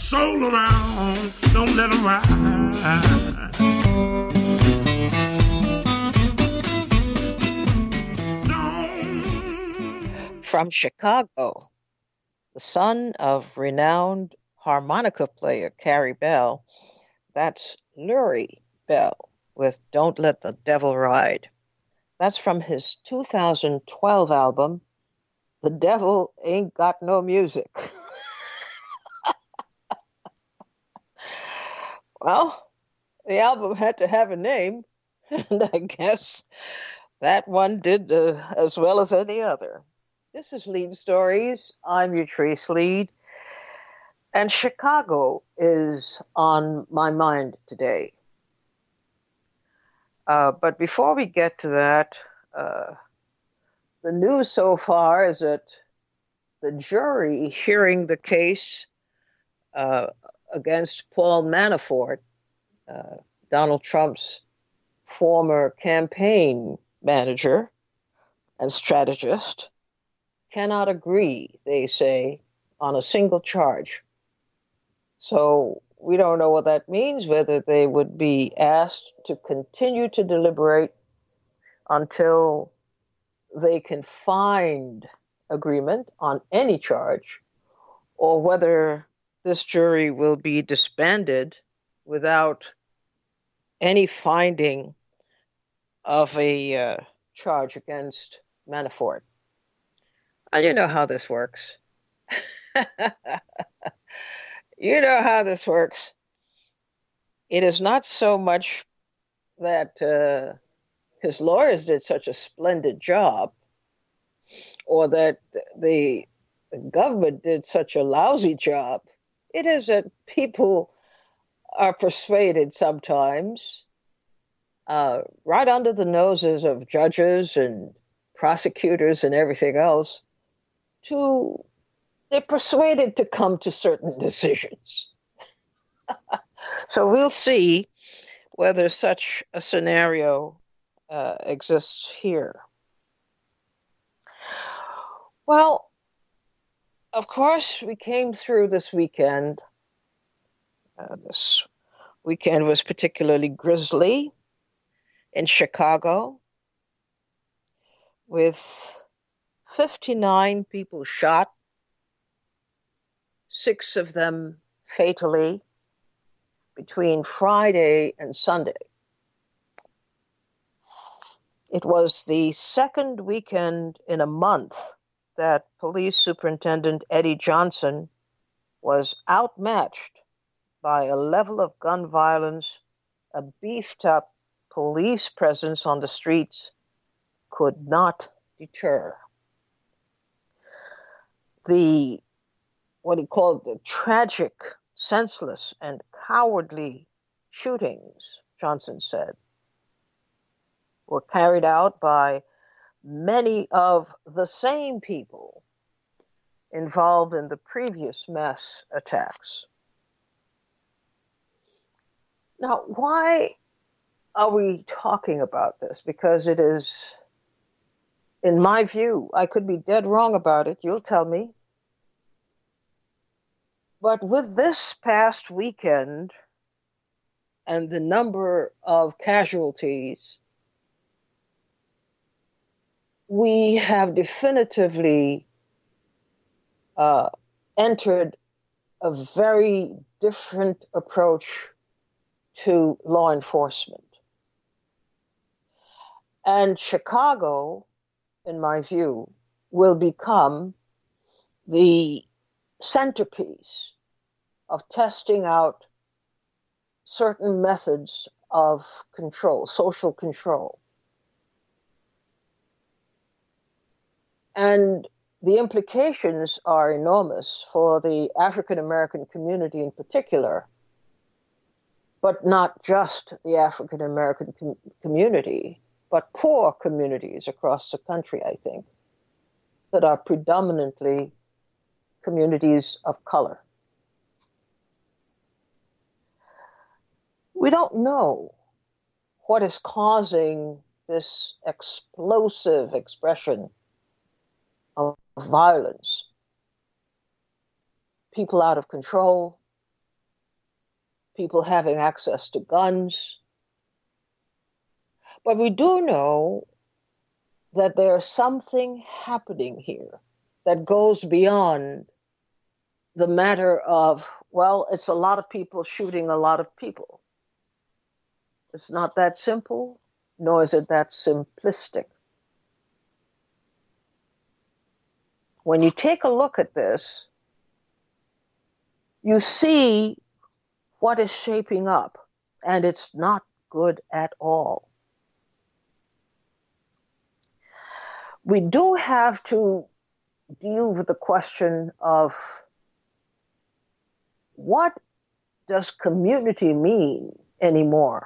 soul around, don't let them ride. From Chicago, the son of renowned harmonica player Carrie Bell, that's Lurie Bell with Don't Let the Devil Ride. That's from his 2012 album, The Devil Ain't Got No Music. Well, the album had to have a name, and I guess that one did as well as any other. This is Lead Stories. I'm Utrice Lead, and Chicago is on my mind today. But before we get to that, the news so far is that the jury hearing the case against Paul Manafort, Donald Trump's former campaign manager and strategist, cannot agree, they say, on a single charge. So we don't know what that means, whether they would be asked to continue to deliberate until they can find agreement on any charge, or whether this jury will be disbanded without any finding of a charge against Manafort. And you know how this works. You know how this works. It is not so much that his lawyers did such a splendid job, or that the government did such a lousy job. It is that people are persuaded sometimes, right under the noses of judges and prosecutors and everything else, they're persuaded to come to certain decisions. So we'll see whether such a scenario exists here. Well, of course, we came through this weekend. This weekend was particularly grisly in Chicago, with 59 people shot, 6 of them fatally, between Friday and Sunday. It was the second weekend in a month that Police Superintendent Eddie Johnson was outmatched by a level of gun violence a beefed-up police presence on the streets could not deter. What he called the tragic, senseless, and cowardly shootings, Johnson said, were carried out by many of the same people involved in the previous mass attacks. Now, why are we talking about this? Because it is, in my view, I could be dead wrong about it, you'll tell me, but with this past weekend and the number of casualties, we have definitively entered a very different approach to law enforcement. And Chicago, in my view, will become the centerpiece of testing out certain methods of control, social control. And the implications are enormous for the African American community in particular, but not just the African American community, but poor communities across the country, I think, that are predominantly communities of color. We don't know what is causing this explosive expression of violence. People out of control, people having access to guns. But we do know that there's something happening here that goes beyond the matter of, well, it's a lot of people shooting a lot of people. It's not that simple, nor is it that simplistic. When you take a look at this, you see what is shaping up, and it's not good at all. We do have to deal with the question of what does community mean anymore?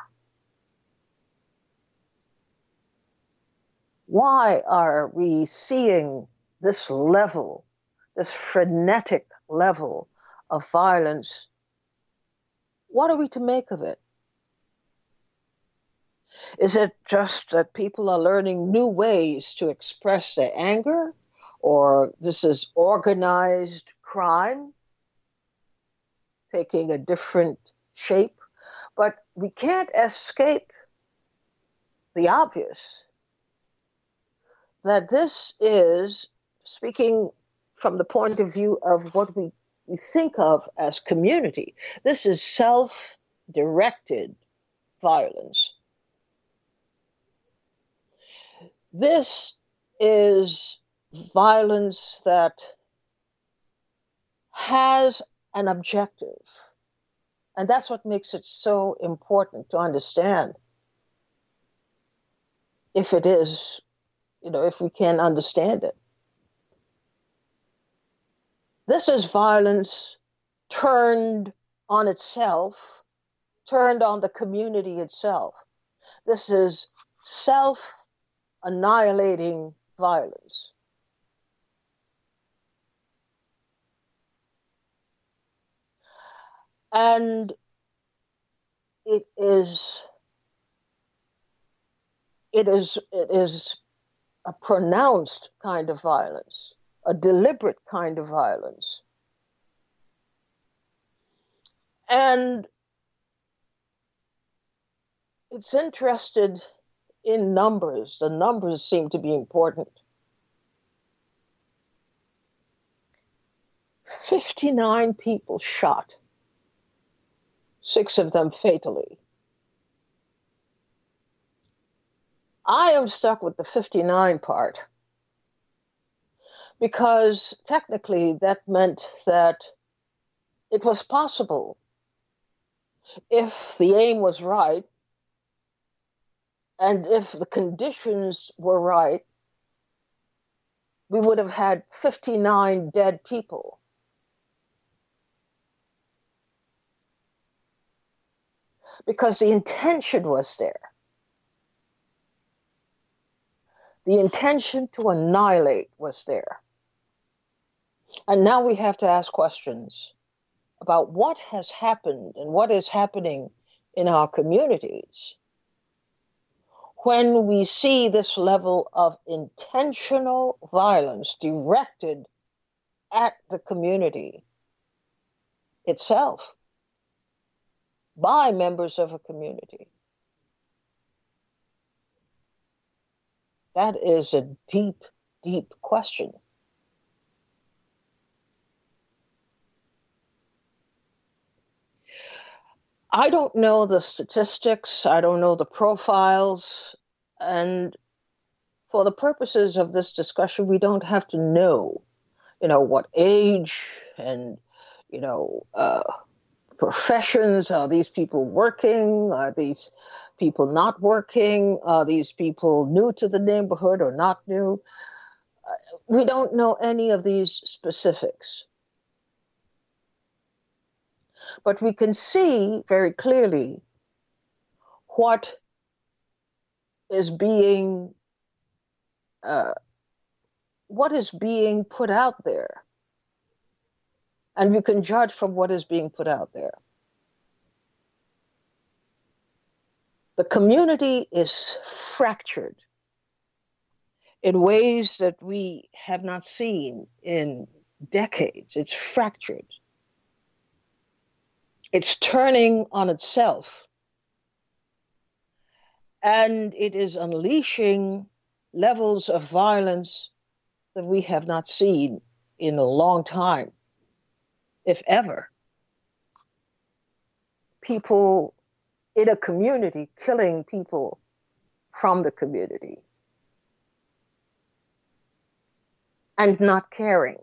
Why are we seeing this level, this frenetic level of violence? What are we to make of it? Is it just that people are learning new ways to express their anger? Or this is organized crime taking a different shape? But we can't escape the obvious that this is, speaking from the point of view of what we think of as community, this is self-directed violence. This is violence that has an objective. And that's what makes it so important to understand. If it is, if we can understand it. This is violence turned on itself, turned on the community itself. This is self-annihilating violence. And it is a pronounced kind of violence, a deliberate kind of violence. And it's interested in numbers. The numbers seem to be important. 59 people shot, 6 of them fatally. I am stuck with the 59 part because technically that meant that it was possible, if the aim was right and if the conditions were right, we would have had 59 dead people. Because the intention was there. The intention to annihilate was there. And now we have to ask questions about what has happened and what is happening in our communities when we see this level of intentional violence directed at the community itself by members of a community. That is a deep, deep question. I don't know the statistics, I don't know the profiles, and for the purposes of this discussion, we don't have to know, what age and, professions. Are these people working? Are these people not working? Are these people new to the neighborhood or not new? We don't know any of these specifics. But we can see very clearly what is being put out there. And we can judge from what is being put out there. The community is fractured in ways that we have not seen in decades. It's fractured. It's turning on itself, and it is unleashing levels of violence that we have not seen in a long time, if ever. People in a community killing people from the community and not caring.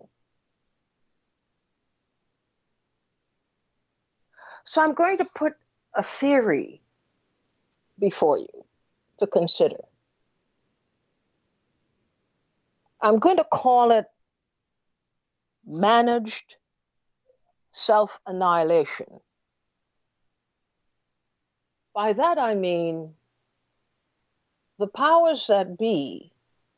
So I'm going to put a theory before you to consider. I'm going to call it managed self-annihilation. By that I mean the powers that be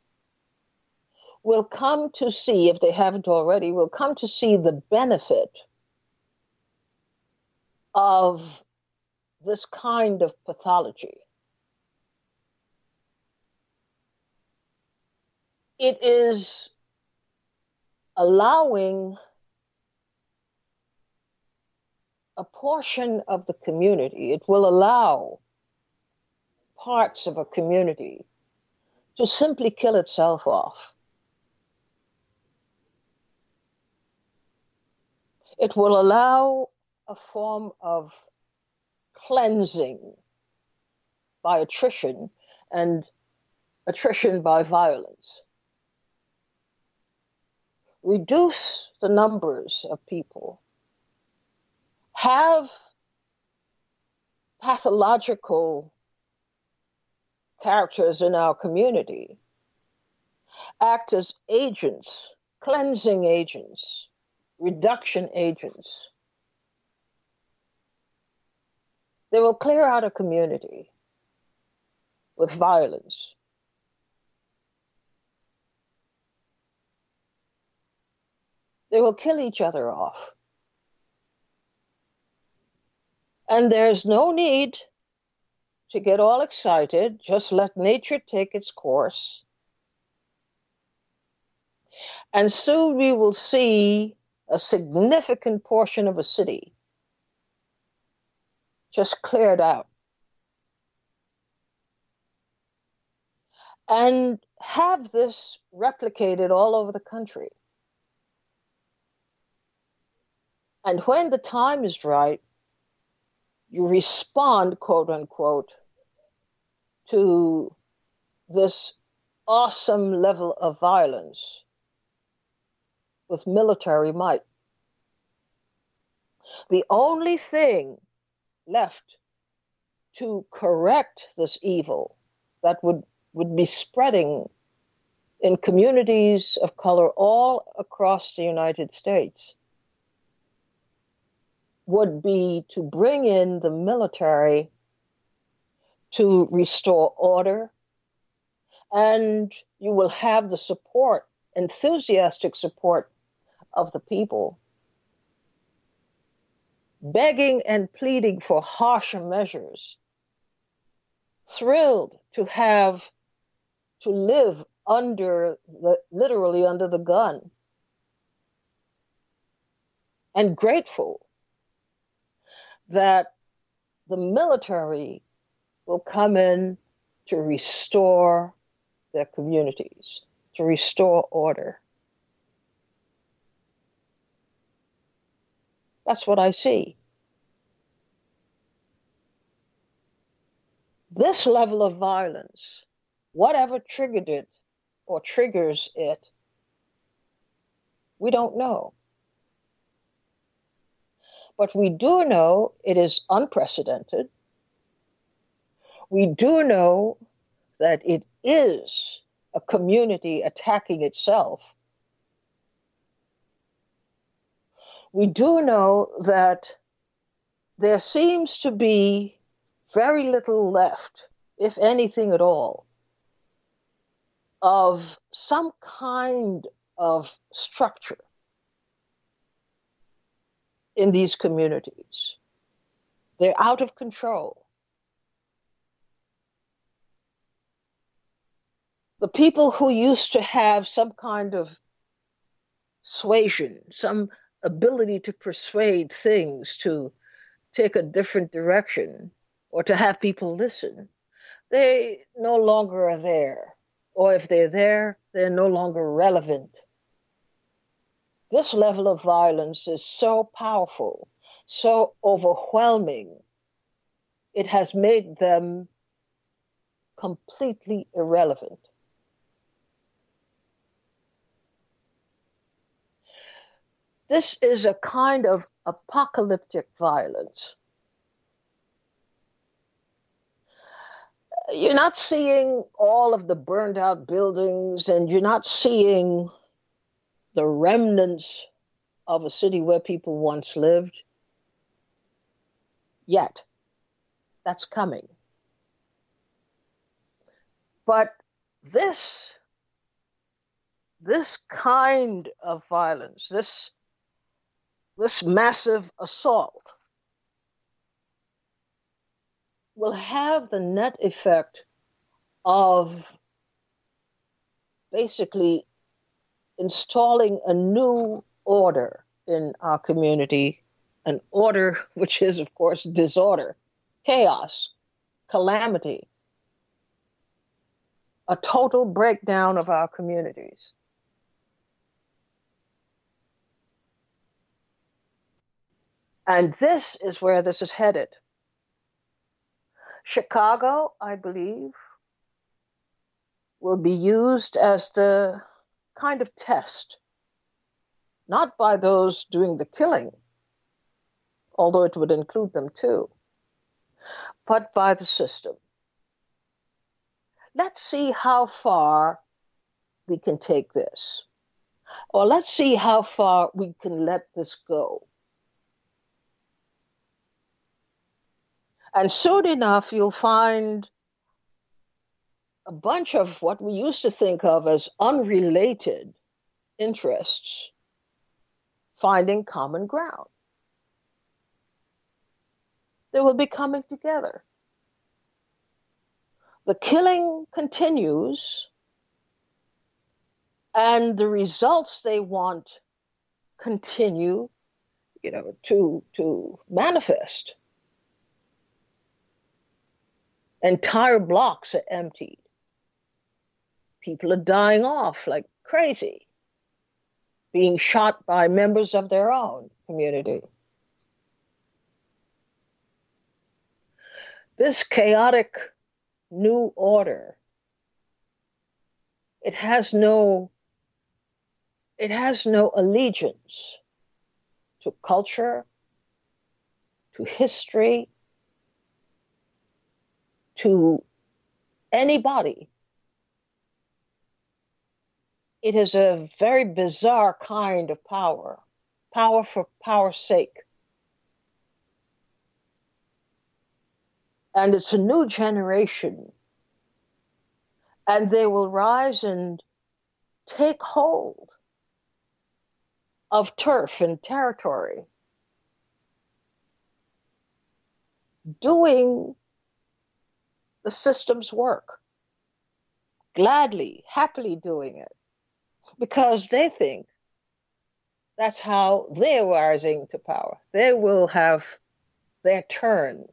will come to see, if they haven't already, will come to see the benefit of this kind of pathology. It is allowing a portion of the community, it will allow parts of a community to simply kill itself off. It will allow a form of cleansing by attrition and attrition by violence. Reduce the numbers of people, have pathological characters in our community act as agents, cleansing agents, reduction agents. They will clear out a community with violence. They will kill each other off. And there's no need to get all excited. Just let nature take its course. And soon we will see a significant portion of a city just cleared out. And have this replicated all over the country. And when the time is right, you respond, quote unquote, to this awesome level of violence with military might. The only thing left to correct this evil that would be spreading in communities of color all across the United States would be to bring in the military to restore order, and you will have the support, enthusiastic support of the people, begging and pleading for harsher measures, thrilled to live literally under the gun, and grateful that the military will come in to restore their communities, to restore order. That's what I see. This level of violence, whatever triggered it or triggers it, we don't know. But we do know it is unprecedented. We do know that it is a community attacking itself. We do know that there seems to be very little left, if anything at all, of some kind of structure in these communities. They're out of control. The people who used to have some kind of suasion, some ability to persuade things to take a different direction or to have people listen, they no longer are there. Or if they're there, they're no longer relevant. This level of violence is so powerful, so overwhelming. It has made them completely irrelevant. This is a kind of apocalyptic violence. You're not seeing all of the burned out buildings, and you're not seeing the remnants of a city where people once lived yet. That's coming. But this kind of violence, this massive assault will have the net effect of basically installing a new order in our community, an order which is, of course, disorder, chaos, calamity, a total breakdown of our communities. And this is where this is headed. Chicago, I believe, will be used as the kind of test, not by those doing the killing, although it would include them too, but by the system. Let's see how far we can take this, or let's see how far we can let this go. And soon enough, you'll find a bunch of what we used to think of as unrelated interests finding common ground. They will be coming together. The killing continues, and the results they want continue, to manifest. Entire blocks are emptied. People are dying off like crazy, being shot by members of their own community. This chaotic new order, it has no allegiance to culture, to history, to anybody. It is a very bizarre kind of power for power's sake. And it's a new generation, and they will rise and take hold of turf and territory, doing the system's work, gladly, happily doing it, because they think that's how they're rising to power. They will have their turn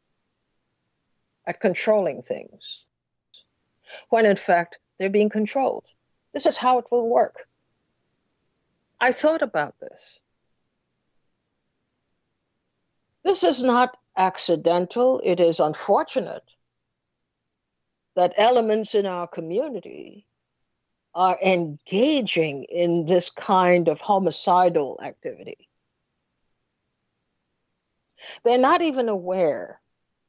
at controlling things, when in fact they're being controlled. This is how it will work. I thought about this. This is not accidental. It is unfortunate that elements in our community are engaging in this kind of homicidal activity. They're not even aware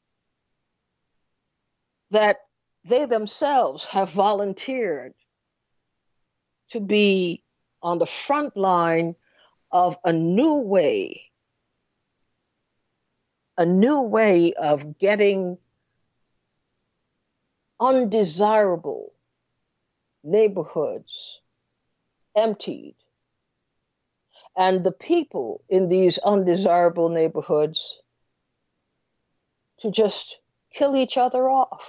that they themselves have volunteered to be on the front line of a new way of getting undesirable neighborhoods emptied, and the people in these undesirable neighborhoods to just kill each other off,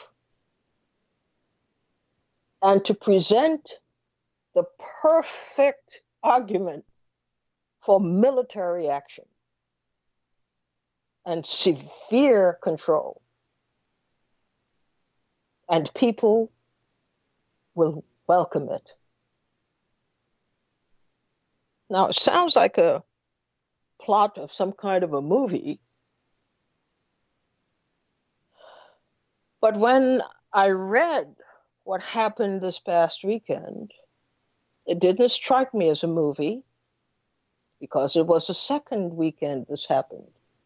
and to present the perfect argument for military action. and severe control. And people will welcome it. Now, it sounds like a plot of some kind of a movie, but when I read what happened this past weekend, it didn't strike me as a movie because it was the second weekend this happened.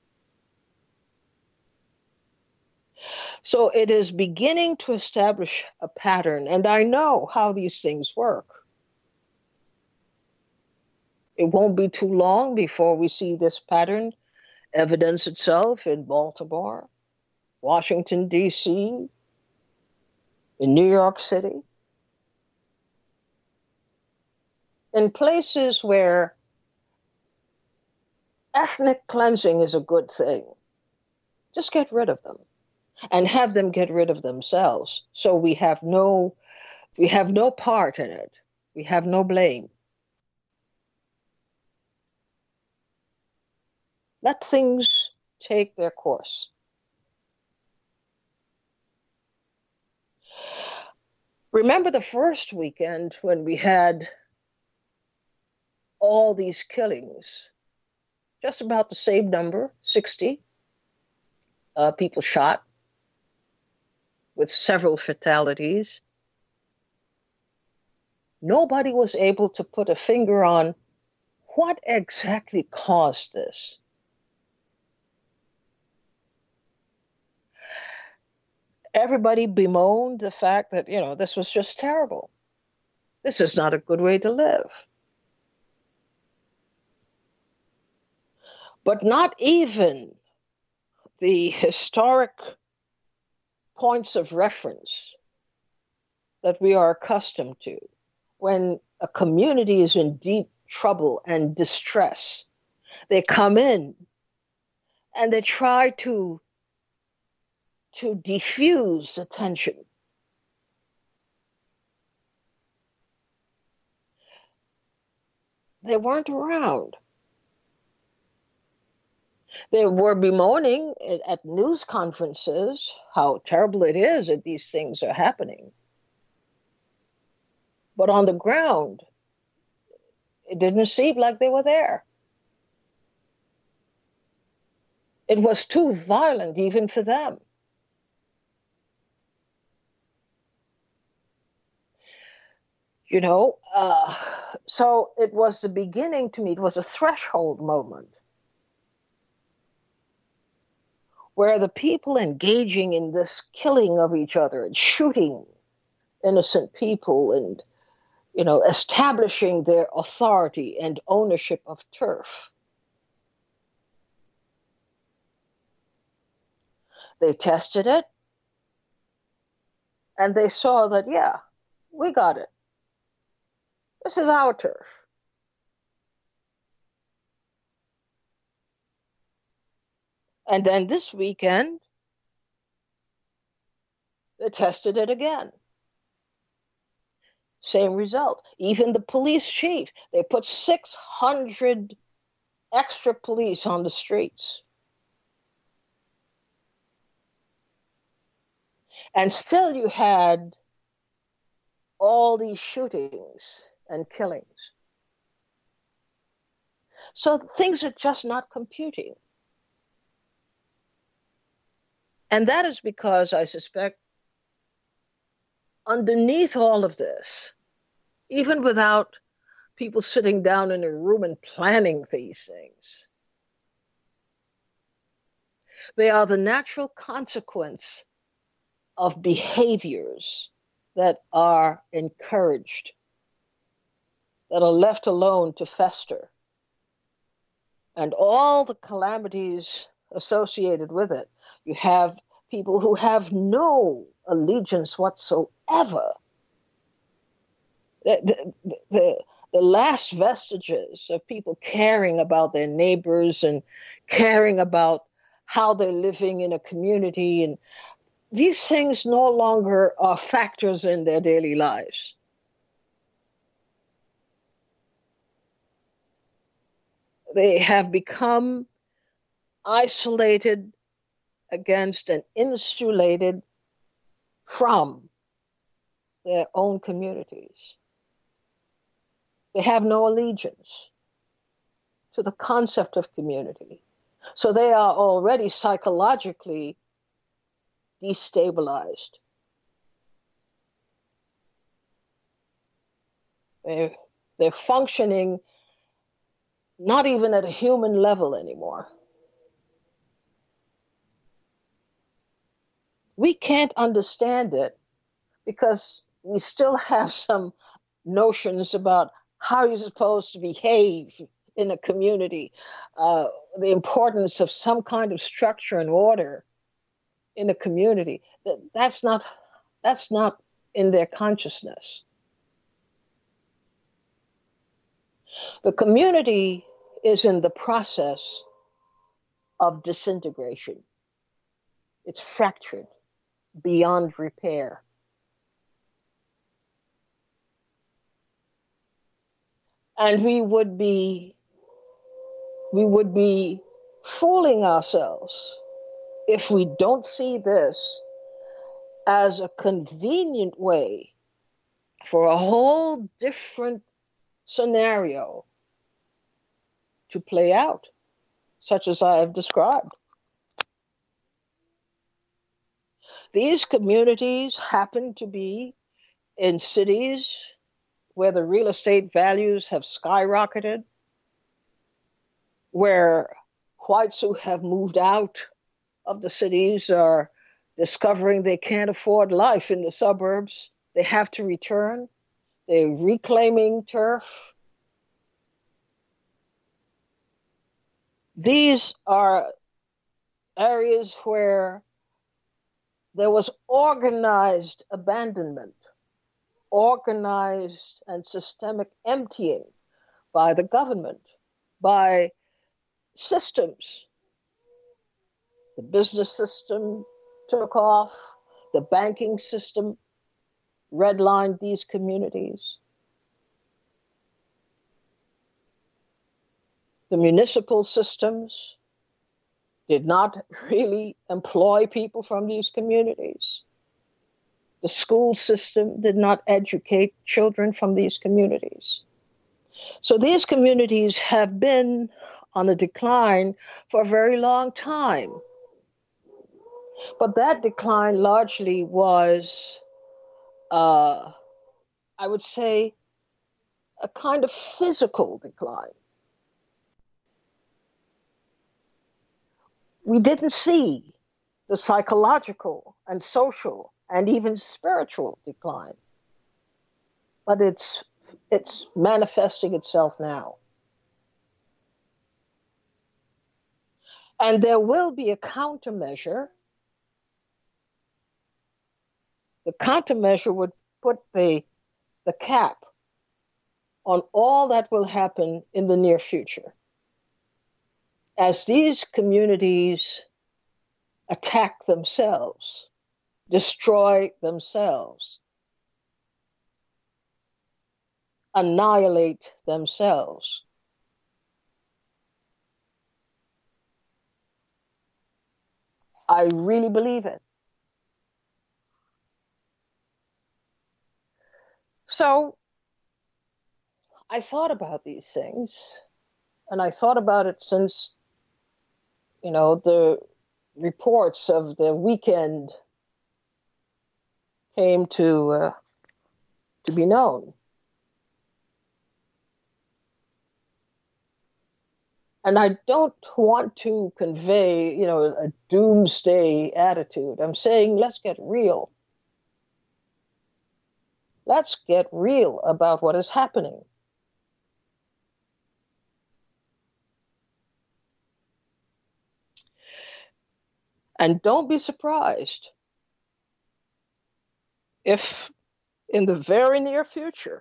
So it is beginning to establish a pattern, and I know how these things work. It won't be too long before we see this pattern evidence itself in Baltimore, Washington, D.C., in New York City, in places where ethnic cleansing is a good thing. Just get rid of them and have them get rid of themselves. So we have no part in it. We have no blame. Let things take their course. Remember the first weekend when we had all these killings, just about the same number, 60 people shot with several fatalities. Nobody was able to put a finger on what exactly caused this. Everybody bemoaned the fact that, this was just terrible. This is not a good way to live. But not even the historic points of reference that we are accustomed to when a community is in deep trouble and distress, they come in and they try to diffuse the tension. They weren't around. They were bemoaning at news conferences how terrible it is that these things are happening. But on the ground, it didn't seem like they were there. It was too violent even for them. So it was the beginning to me, it was a threshold moment where the people engaging in this killing of each other and shooting innocent people and, establishing their authority and ownership of turf. They tested it and they saw that, yeah, we got it. This is our turf. And then this weekend, they tested it again. Same result. Even the police chief, they put 600 extra police on the streets. And still you had all these shootings and killings. So things are just not computing. And that is because I suspect underneath all of this, even without people sitting down in a room and planning these things, they are the natural consequence of behaviors that are encouraged, that are left alone to fester. And all the calamities associated with it. You have people who have no allegiance whatsoever. The last vestiges of people caring about their neighbors and caring about how they're living in a community, and these things no longer are factors in their daily lives. They have become isolated against and insulated from their own communities. They have no allegiance to the concept of community. So they are already psychologically destabilized. They're functioning not even at a human level anymore. We can't understand it because we still have some notions about how you're supposed to behave in a community, the importance of some kind of structure and order in a community. That's not in their consciousness. The community is in the process of disintegration. It's fractured beyond repair. And we would be fooling ourselves if we don't see this as a convenient way for a whole different scenario to play out, such as I have described. These communities happen to be in cities where the real estate values have skyrocketed, where whites who have moved out of the cities are discovering they can't afford life in the suburbs. They have to return. They're reclaiming turf. These are areas where there was organized abandonment, organized and systemic emptying by the government, by systems. The business system took off, the banking system redlined these communities. The municipal systems did not really employ people from these communities. The school system did not educate children from these communities. So these communities have been on the decline for a very long time. But that decline largely was, I would say, a kind of physical decline. We didn't see the psychological and social and even spiritual decline, but it's manifesting itself now. And there will be a countermeasure. The countermeasure would put the cap on all that will happen in the near future. As these communities attack themselves, destroy themselves, annihilate themselves, I really believe it. So I thought about these things, and I thought about it since, the reports of the weekend came to be known. And I don't want to convey, a doomsday attitude. I'm saying let's get real. Let's get real about what is happening. And don't be surprised if in the very near future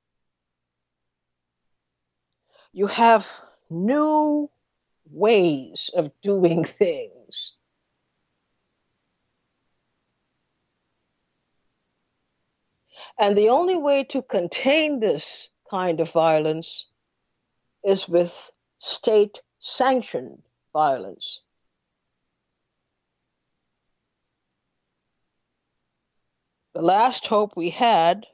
you have new ways of doing things. And the only way to contain this kind of violence is with state-sanctioned violence. The last hope we had,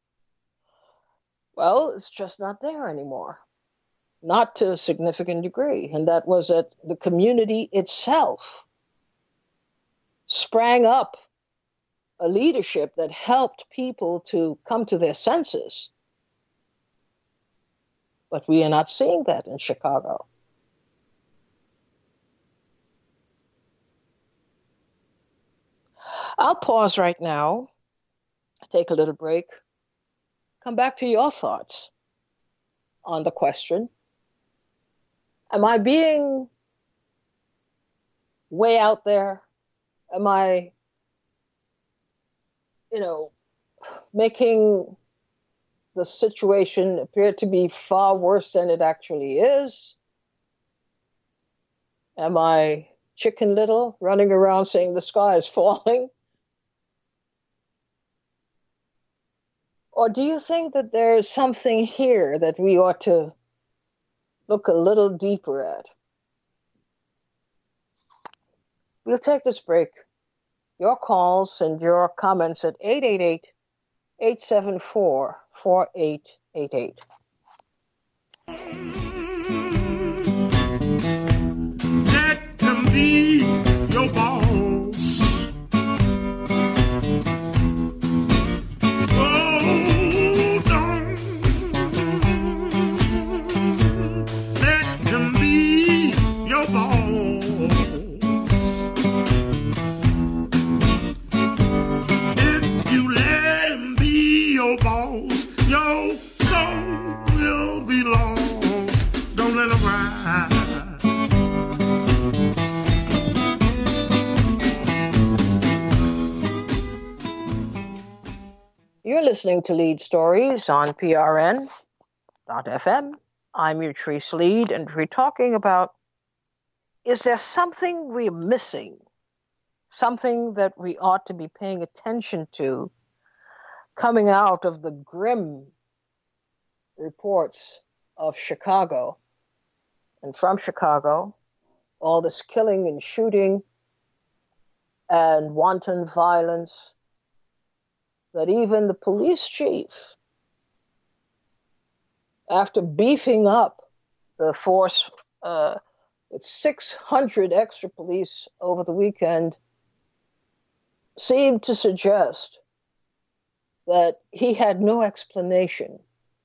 well, it's just not there anymore. Not to a significant degree. And that was that the community itself sprang up a leadership that helped people to come to their senses. But we are not seeing that in Chicago. I'll pause right now, take a little break, come back to your thoughts on the question. Am I being way out there? Am I, making the situation appear to be far worse than it actually is? Am I Chicken Little running around saying the sky is falling? Or do you think that there's something here that we ought to look a little deeper at? We'll take this break. Your calls and your comments at 888-874-4888. Let them be your boss. You're listening to Lead Stories on PRN.FM. I'm your Trace Lead, and we're talking about, is there something we're missing? Something that we ought to be paying attention to coming out of the grim reports of Chicago. And from Chicago, all this killing and shooting and wanton violence that even the police chief, after beefing up the force with 600 extra police over the weekend, seemed to suggest that he had no explanation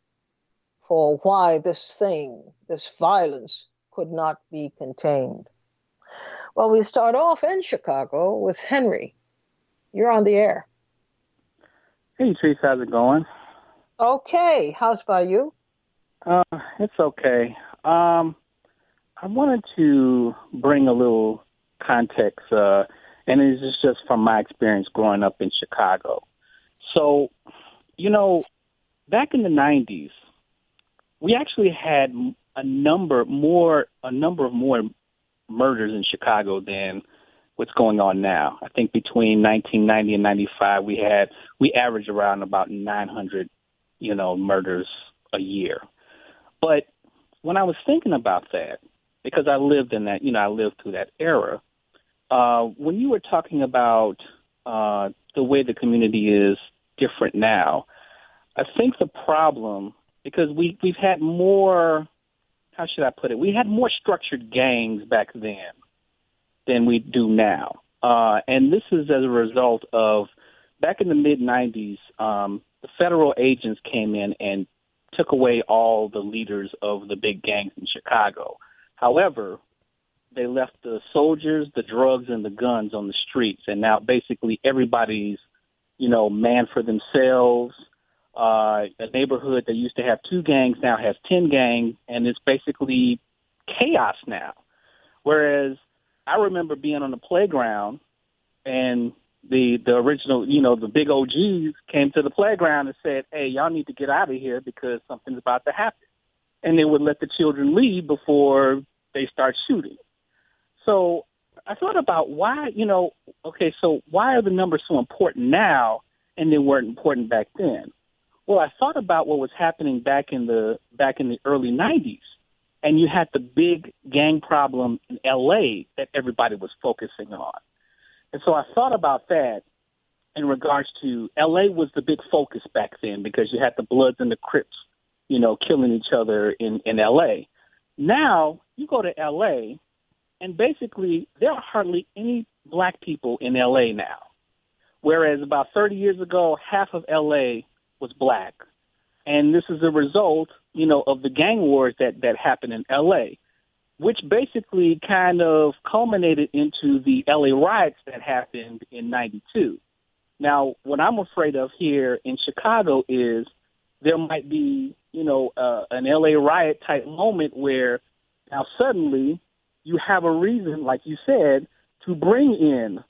for why this violence, could not be contained. Well, we start off in Chicago with Henry. You're on the air. Hey, Trace, how's it going? Okay. How's by you? It's okay. I wanted to bring a little context, and it's just from my experience growing up in Chicago. So, back in the 90s, we actually had a number of more murders in Chicago than what's going on now. I think between 1990 and 95, we averaged around about 900, murders a year. But when I was thinking about that, because I lived in that, I lived through that era, when you were talking about the way the community is different now, I think the problem, because we've had more, how should I put it? We had more structured gangs back then than we do now. And this is as a result of, back in the mid-'90s, the federal agents came in and took away all the leaders of the big gangs in Chicago. However, they left the soldiers, the drugs, and the guns on the streets. And now basically everybody's, man for themselves. A neighborhood that used to have 2 gangs now has 10 gangs, and it's basically chaos now. Whereas I remember being on the playground, and the original, the big OGs came to the playground and said, hey, y'all need to get out of here because something's about to happen. And they would let the children leave before they start shooting. So I thought about why, so why are the numbers so important now and they weren't important back then? Well, I thought about what was happening back in the early 90s, and you had the big gang problem in L.A. that everybody was focusing on. And so I thought about that, in regards to L.A. was the big focus back then because you had the Bloods and the Crips, killing each other in L.A. Now you go to L.A. and basically there are hardly any black people in L.A. now, whereas about 30 years ago, half of L.A. was black. And this is a result, of the gang wars that happened in L.A., which basically kind of culminated into the L.A. riots that happened in 92. Now, what I'm afraid of here in Chicago is there might be, an L.A. riot type moment where now suddenly you have a reason, like you said, to bring in,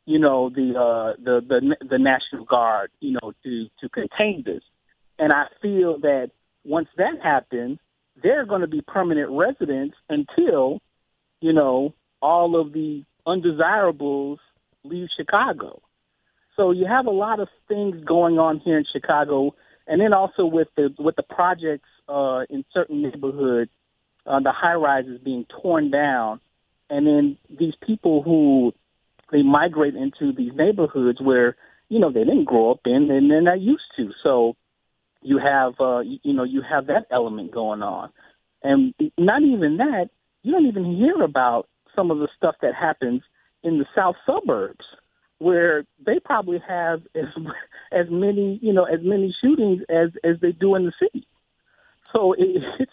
the National Guard, to contain this. And I feel that once that happens, they're going to be permanent residents until, all of the undesirables leave Chicago. So you have a lot of things going on here in Chicago, and then also with the projects in certain neighborhoods, the high rises being torn down, and then these people who they migrate into these neighborhoods where they didn't grow up in and they're not used to. So you have you have that element going on, and not even that, you don't even hear about some of the stuff that happens in the south suburbs, where they probably have as many shootings as they do in the city. So it's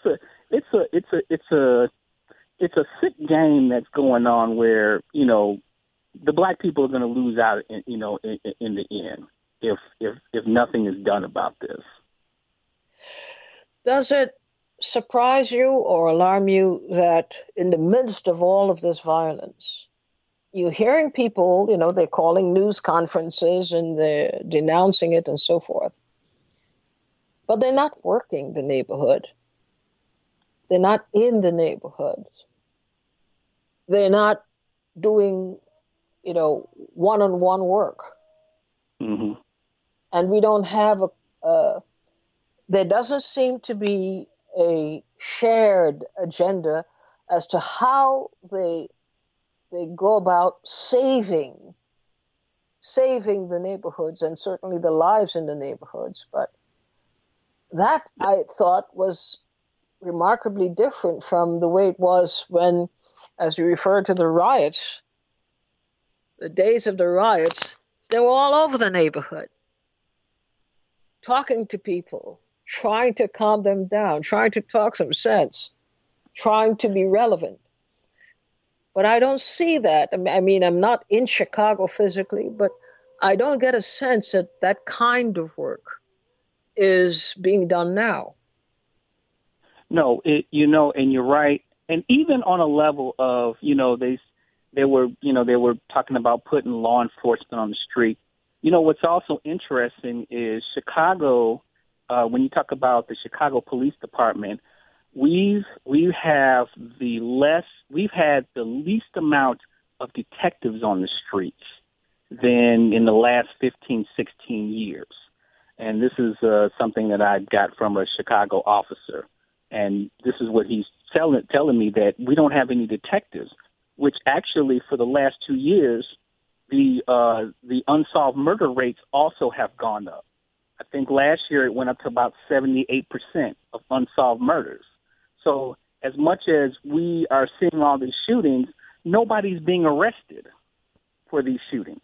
a sick game that's going on where the black people are going to lose out in the end if nothing is done about this. Does it surprise you or alarm you that in the midst of all of this violence, you're hearing people, they're calling news conferences and they're denouncing it and so forth, but they're not working the neighborhood. They're not in the neighborhoods. They're not doing, one-on-one work. Mm-hmm. And we don't have there doesn't seem to be a shared agenda as to how they go about saving the neighborhoods and certainly the lives in the neighborhoods. But that, I thought, was remarkably different from the way it was when, as you referred to the riots, the days of the riots, they were all over the neighborhood, talking to people, trying to calm them down, trying to talk some sense, trying to be relevant. But I don't see that. I mean, I'm not in Chicago physically, but I don't get a sense that that kind of work is being done now. No, and you're right. And even on a level of, they were talking about putting law enforcement on the street. What's also interesting is Chicago. When you talk about the Chicago Police Department, we've had the least amount of detectives on the streets than in the last 15, 16 years. And this is something that I got from a Chicago officer. And this is what he's telling me, that we don't have any detectives, which actually for the last 2 years, the unsolved murder rates also have gone up. I think last year it went up to about 78% of unsolved murders. So as much as we are seeing all these shootings, nobody's being arrested for these shootings.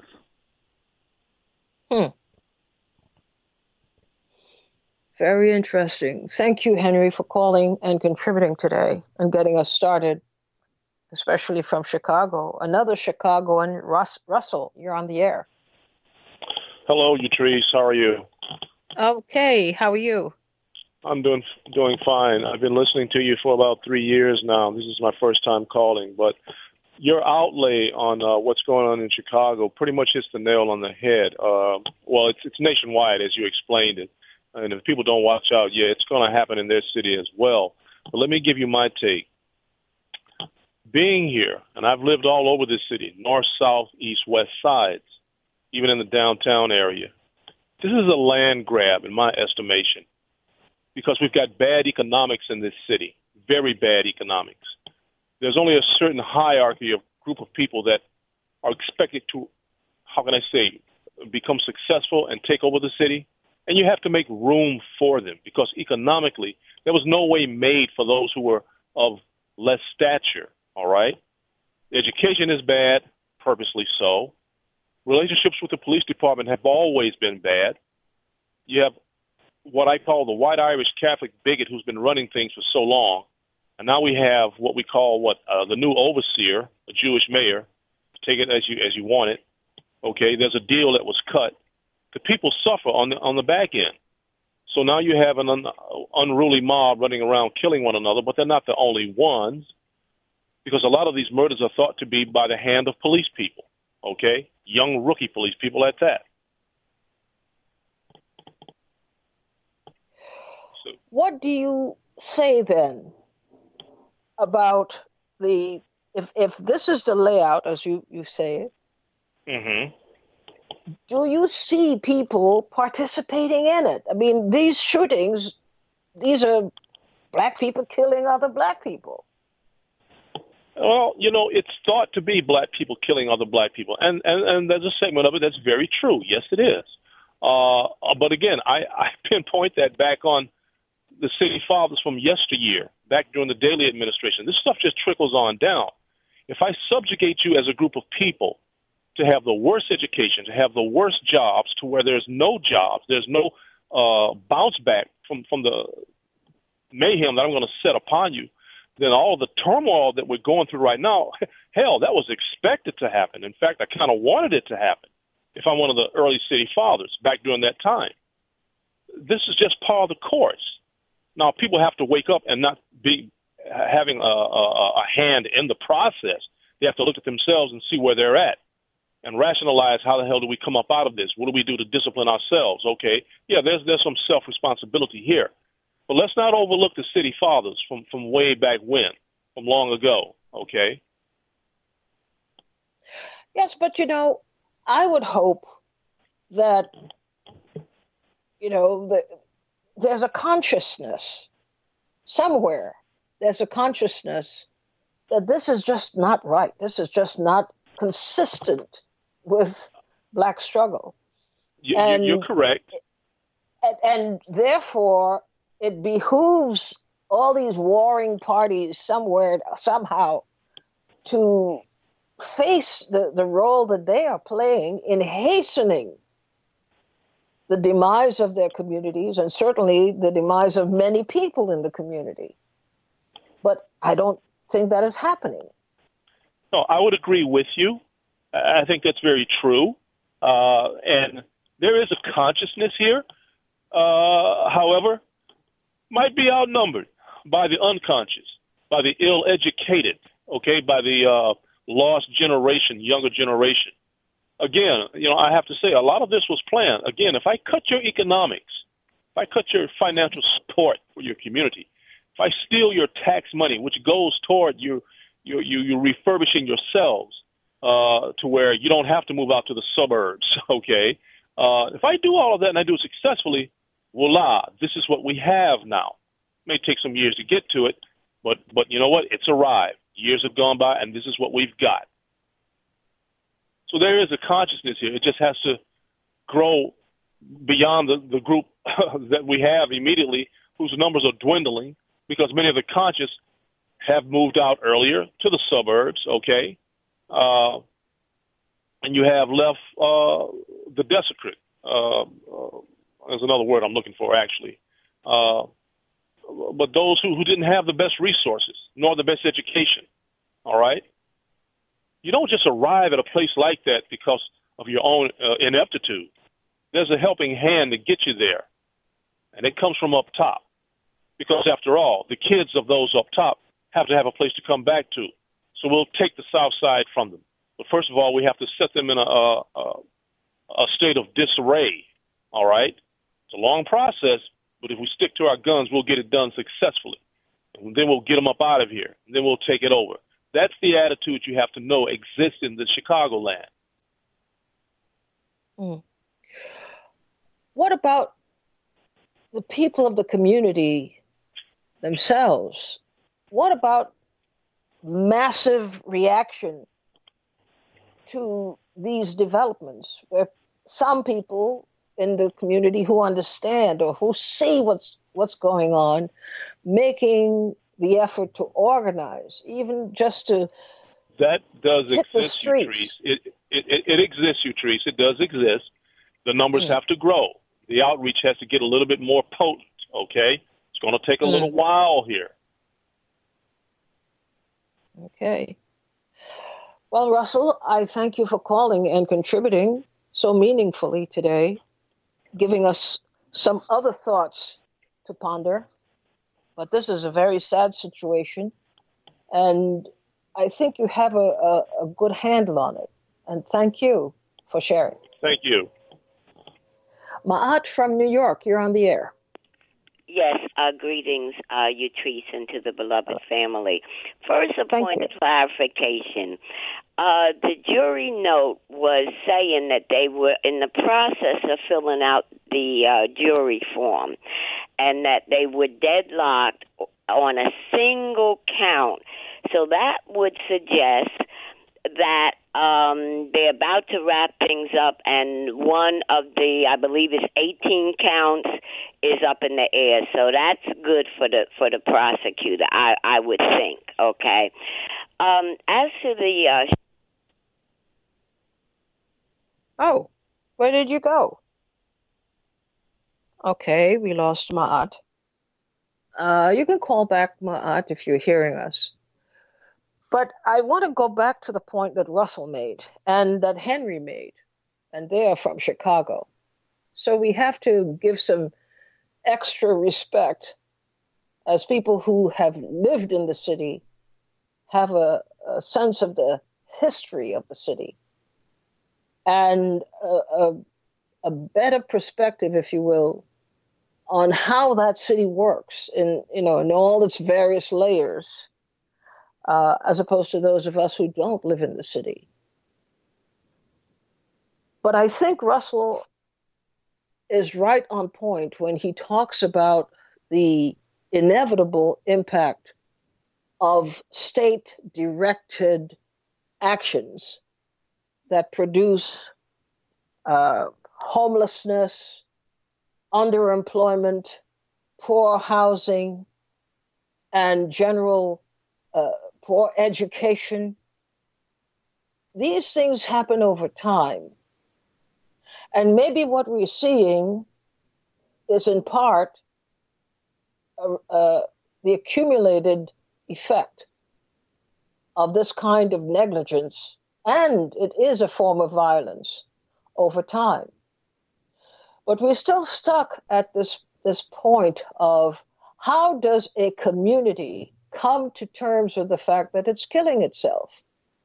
Very interesting. Thank you, Henry, for calling and contributing today and getting us started, especially from Chicago. Another Chicagoan, Russell, you're on the air. Hello, Yatrice. How are you? Okay. How are you? I'm doing fine. I've been listening to you for about 3 years now. This is my first time calling, but your outlay on what's going on in Chicago pretty much hits the nail on the head. Well, it's nationwide, as you explained it. And if people don't watch out, it's going to happen in their city as well. But let me give you my take. Being here, and I've lived all over this city, north, south, east, west sides, even in the downtown area. This is a land grab, in my estimation, because we've got bad economics in this city, very bad economics. There's only a certain hierarchy of group of people that are expected to, how can I say, become successful and take over the city, and you have to make room for them because economically there was no way made for those who were of less stature, all right? Education is bad, purposely so. Relationships with the police department have always been bad. You have what I call the white Irish Catholic bigot who's been running things for so long, and now we have what we call the new overseer, a Jewish mayor. Take it as you want it. Okay, there's a deal that was cut. The people suffer on the back end. So now you have an unruly mob running around killing one another, but they're not the only ones, because a lot of these murders are thought to be by the hand of police people, okay? Young rookie police people at that. So, what do you say then about if this is the layout, as you say it, do you see people participating in it? I mean, these shootings, these are black people killing other black people. Well, it's thought to be black people killing other black people. And there's a segment of it that's very true. Yes, it is. But again, I pinpoint that back on the city fathers from yesteryear, back during the Daley administration. This stuff just trickles on down. If I subjugate you as a group of people to have the worst education, to have the worst jobs, to where there's no jobs, there's no bounce back from the mayhem that I'm going to set upon you, then all the turmoil that we're going through right now, hell, that was expected to happen. In fact, I kind of wanted it to happen if I'm one of the early city fathers back during that time. This is just part of the course. Now, people have to wake up and not be having a hand in the process. They have to look at themselves and see where they're at and rationalize how the hell do we come up out of this? What do we do to discipline ourselves? Okay, yeah, there's some self-responsibility here. But let's not overlook the city fathers from way back when, from long ago, okay? Yes, but, I would hope that, there's a consciousness somewhere. There's a consciousness that this is just not right. This is just not consistent with black struggle. You're correct. And therefore, it behooves all these warring parties somehow to face the role that they are playing in hastening the demise of their communities and certainly the demise of many people in the community. But I don't think that is happening. No, I would agree with you. I think that's very true. And there is a consciousness here. However, might be outnumbered by the unconscious, by the ill-educated, okay, by the lost generation, younger generation. Again, I have to say, a lot of this was planned. Again, if I cut your economics, if I cut your financial support for your community, if I steal your tax money, which goes toward you refurbishing yourselves to where you don't have to move out to the suburbs, okay? If I do all of that and I do it successfully, voila, this is what we have now. It may take some years to get to it, but you know what? It's arrived. Years have gone by, and this is what we've got. So there is a consciousness here. It just has to grow beyond the group that we have immediately, whose numbers are dwindling, because many of the conscious have moved out earlier to the suburbs, okay? And you have left the desecrate. There's another word I'm looking for, actually. But those who didn't have the best resources, nor the best education, all right? You don't just arrive at a place like that because of your own ineptitude. There's a helping hand to get you there, and it comes from up top. Because, after all, the kids of those up top have to have a place to come back to. So we'll take the South Side from them. But first of all, we have to set them in a state of disarray, all right? It's a long process, but if we stick to our guns, we'll get it done successfully. And then we'll get them up out of here. And then we'll take it over. That's the attitude you have to know exists in the Chicagoland. What about the people of the community themselves? What about massive reaction to these developments where some people in the community who understand or who see what's going on, making the effort to organize, even just to That does hit the exist, Utrice. streets. It exists, Utrice. It does exist. The numbers have to grow. The outreach has to get a little bit more potent, okay? It's going to take a little while here. Okay. Well, Russell, I thank you for calling and contributing so meaningfully today, giving us some other thoughts to ponder. But this is a very sad situation, and I think you have a good handle on it. And thank you for sharing. Thank you. Ma'at from New York, you're on the air. Yes, greetings, Utrice, and to the beloved family. First, a point of clarification. The jury note was saying that they were in the process of filling out the jury form and that they were deadlocked on a single count. So that would suggest that they're about to wrap things up, and one of the, I believe it's 18 counts, is up in the air. So that's good for the prosecutor, I would think. Okay. As to the oh, where did you go? Okay, we lost Ma'at. You can call back, Ma'at, if you're hearing us. But I want to go back to the point that Russell made and that Henry made, and they are from Chicago. So we have to give some extra respect as people who have lived in the city, have a sense of the history of the city, and a better perspective, if you will, on how that city works in all its various layers. As opposed to those of us who don't live in the city. But I think Russell is right on point when he talks about the inevitable impact of state-directed actions that produce homelessness, underemployment, poor housing, and general poor education. These things happen over time. And maybe what we're seeing is in part the accumulated effect of this kind of negligence, and it is a form of violence over time. But we're still stuck at this point of how does a community come to terms with the fact that it's killing itself.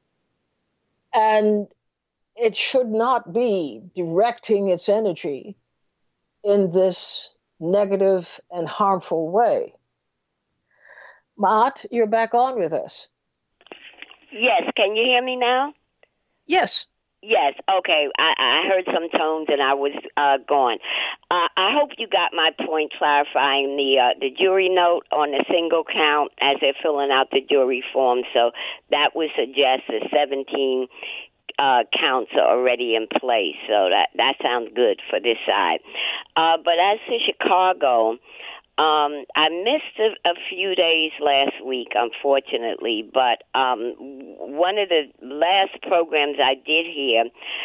And it should not be directing its energy in this negative and harmful way. Ma'at, you're back on with us. Yes, can you hear me now? Yes. Yes, okay. I heard some tones and I was gone. I hope you got my point clarifying the jury note on the single count as they're filling out the jury form. So that would suggest that 17 counts are already in place. So that sounds good for this side. But as to Chicago, I missed a few days last week, unfortunately, but one of the last programs I did here,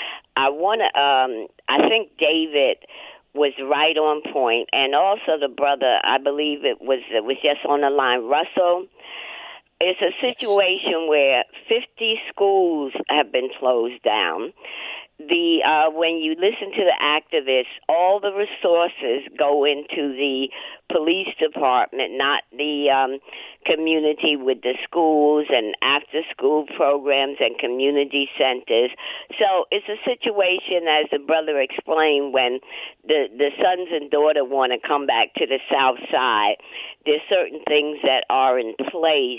I think David was right on point, and also the brother, I believe it was just on the line, Russell. It's a situation where 50 schools have been closed down. When you listen to the activists, all the resources go into the police department, not the community with the schools and after-school programs and community centers. So it's a situation, as the brother explained, when the sons and daughter want to come back to the South Side. There's certain things that are in place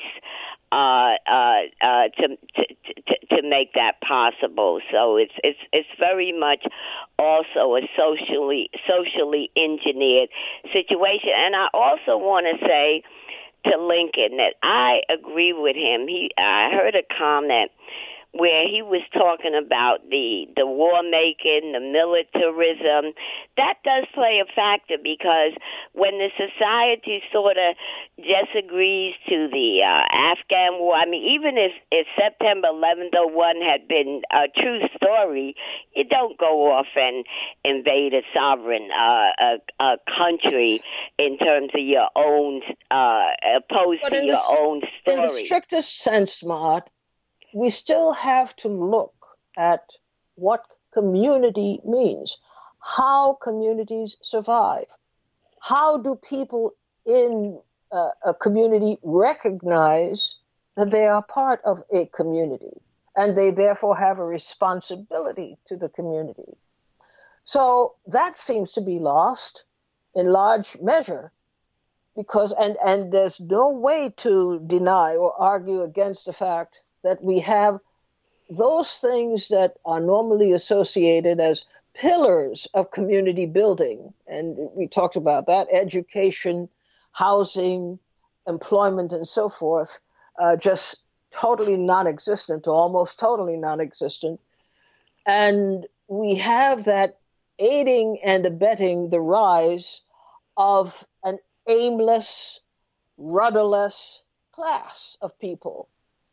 to make that possible. So it's very much also a socially engineered situation. And I also want to say to Lincoln that I agree with him. I heard a comment where he was talking about the war making, the militarism. That does play a factor, because when the society sort of disagrees to the Afghan war, I mean, even if September 11th, 01 had been a true story, you don't go off and invade a sovereign a country in terms of your own, opposed to your own story. In the strictest sense, Maud, we still have to look at what community means, how communities survive. How do people in a community recognize that they are part of a community and they therefore have a responsibility to the community? So that seems to be lost in large measure, because and there's no way to deny or argue against the fact that we have those things that are normally associated as pillars of community building. And we talked about that: education, housing, employment, and so forth, just totally non-existent, or almost totally non-existent. And we have that aiding and abetting the rise of an aimless, rudderless class of people.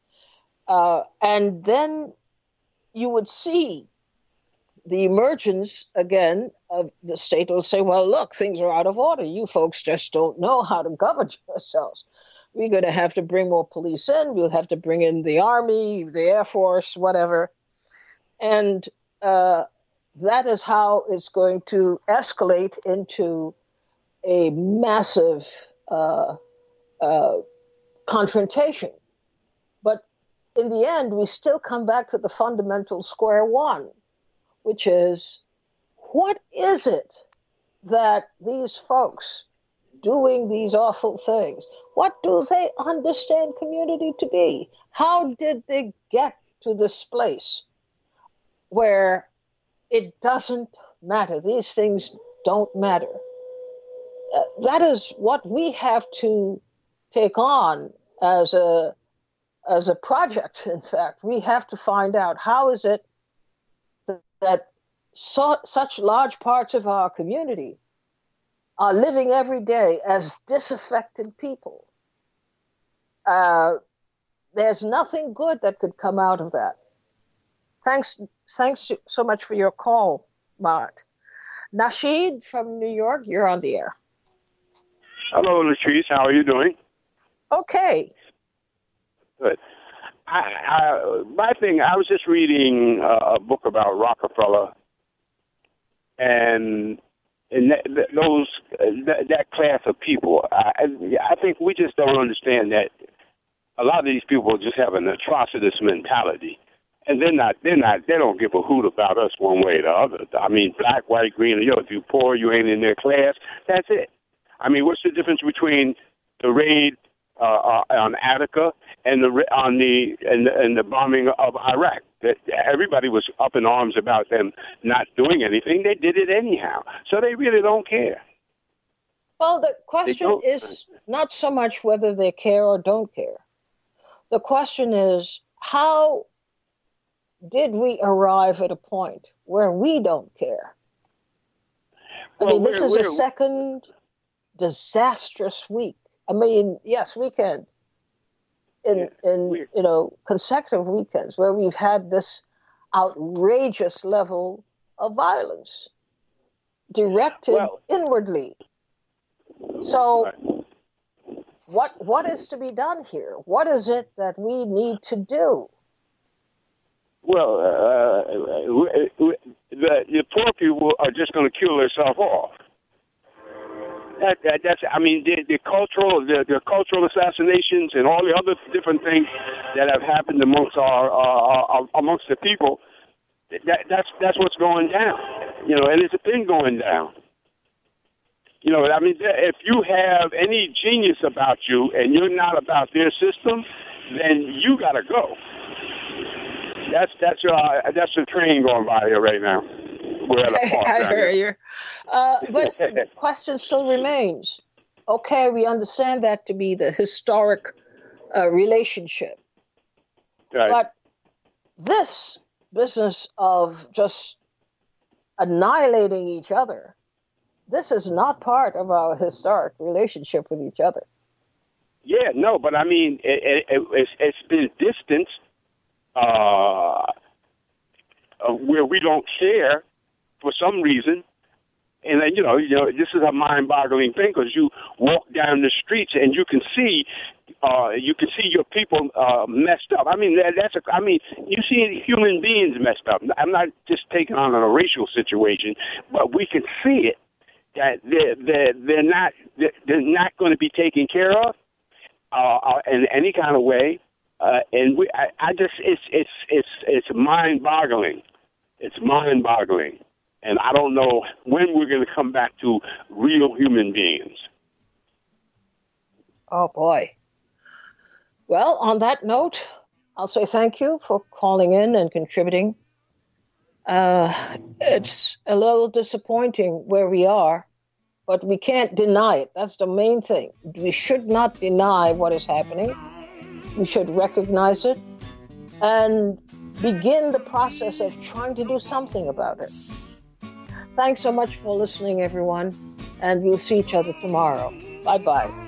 And then you would see the emergence again of the state will say, well, look, things are out of order. You folks just don't know how to govern yourselves. We're going to have to bring more police in. We'll have to bring in the Army, the Air Force, whatever. And that is how it's going to escalate into a massive confrontation. But in the end, we still come back to the fundamental square one, which is, what is it that these folks doing these awful things, what do they understand community to be? How did they get to this place where it doesn't matter? These things don't matter. That is what we have to take on as a project. In fact, we have to find out, how is it that such large parts of our community are living every day as disaffected people? There's nothing good that could come out of that. Thanks so much for your call, Mark. Nasheed from New York, you're on the air. Hello, Latrice. How are you doing? Okay. Good. My thing, I was just reading a book about Rockefeller and that class of people. I think we just don't understand that a lot of these people just have an atrocious mentality, and they don't give a hoot about us one way or the other. I mean, black, white, green. If you're poor, you ain't in their class. That's it. I mean, what's the difference between the raid on Attica and the bombing of Iraq? That everybody was up in arms about them not doing anything. They did it anyhow, so they really don't care. Well, the question is not so much whether they care or don't care. The question is, how did we arrive at a point where we don't care? I mean, this is a second disastrous week. I mean, yes, weekend in consecutive weekends where we've had this outrageous level of violence directed inwardly. So what is to be done here? What is it that we need to do? Well, the poor people are just going to kill themselves off. The cultural assassinations and all the other different things that have happened amongst amongst the people. That's what's going down. And it's been going down. If you have any genius about you and you're not about their system, then you got to go. That's the train going by here right now. We're at a park. I hear you. But the question still remains. Okay, we understand that to be the historic relationship. Right. But this business of just annihilating each other, this is not part of our historic relationship with each other. Yeah, no, but I mean, it's been distanced where we don't share for some reason. And then, you know, this is a mind-boggling thing because you walk down the streets and you can see your people messed up. I mean, you see human beings messed up. I'm not just taking on a racial situation, but we can see it that they're not going to be taken care of in any kind of way. And it's mind-boggling. It's mind-boggling. And I don't know when we're going to come back to real human beings. Oh, boy. Well, on that note, I'll say thank you for calling in and contributing. It's a little disappointing where we are, but we can't deny it. That's the main thing. We should not deny what is happening. We should recognize it and begin the process of trying to do something about it. Thanks so much for listening, everyone, and we'll see each other tomorrow. Bye-bye.